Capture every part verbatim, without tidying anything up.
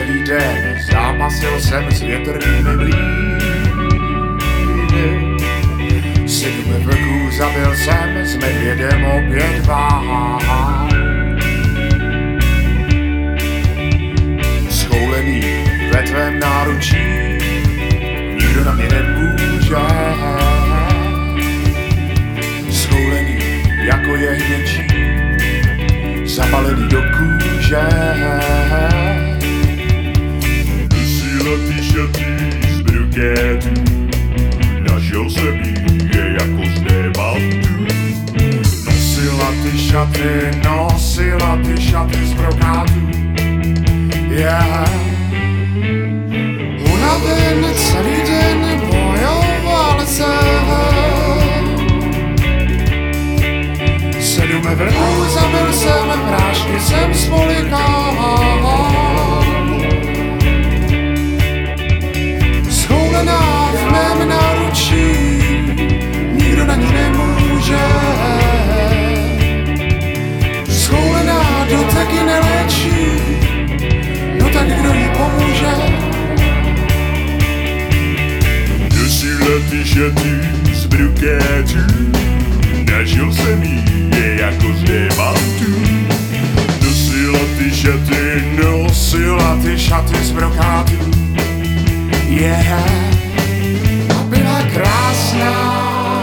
celý den zápasil jsem s větrnými blíny. Sedm vlků zabil jsem, s medvědem opět váhal. Schoulený ve tvém náručí, nikdo na mě nemůže. Schoulený jako jehněčí, zabalený do kůže. Vysíla ty šaty z bruketů, našel jsem je jako z démantů. Nosila ty šaty, nosila ty šaty z brokátů. Yeah. Unaven celý den bojoval jsem. Sedm vrchů zabil jsem, prášky jsem spolikával. Schoulená v mém náručí, nikdo na ní nemůže. Schoulená doteky neléčí, no tak kdo jí pomůže? Nosila ty šaty z bruketů, našel jsem je jako z démantů. Nosila ty šaty, nosila ty šaty z brokátů. Yeah. A byla krásná,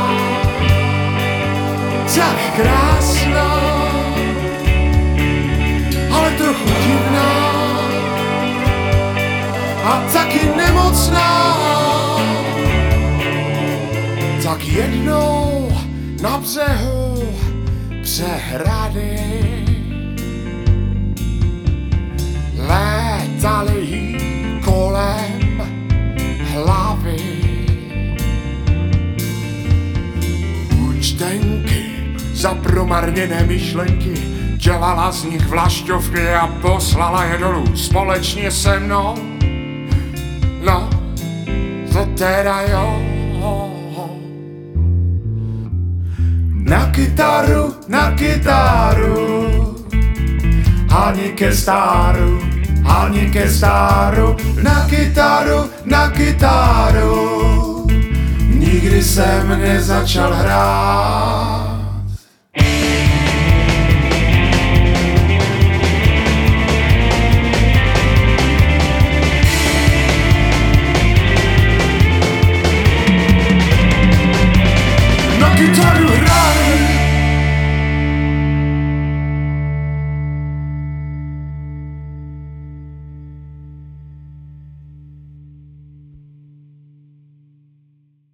tak krásná, ale trochu divná a taky nemocná. Tak jednou na břehu přehrady létaly jí kolem hlavy účtenky za promarněné myšlenky, dělala z nich vlašťovky a poslala je dolů společně se mnou. No, to teda jo. Na kytaru, na kytaru, ani ke stáru, ani ke stáru. Na kytaru, na kytaru, nikdy jsem nezačal hrát. Na kytaru hrát.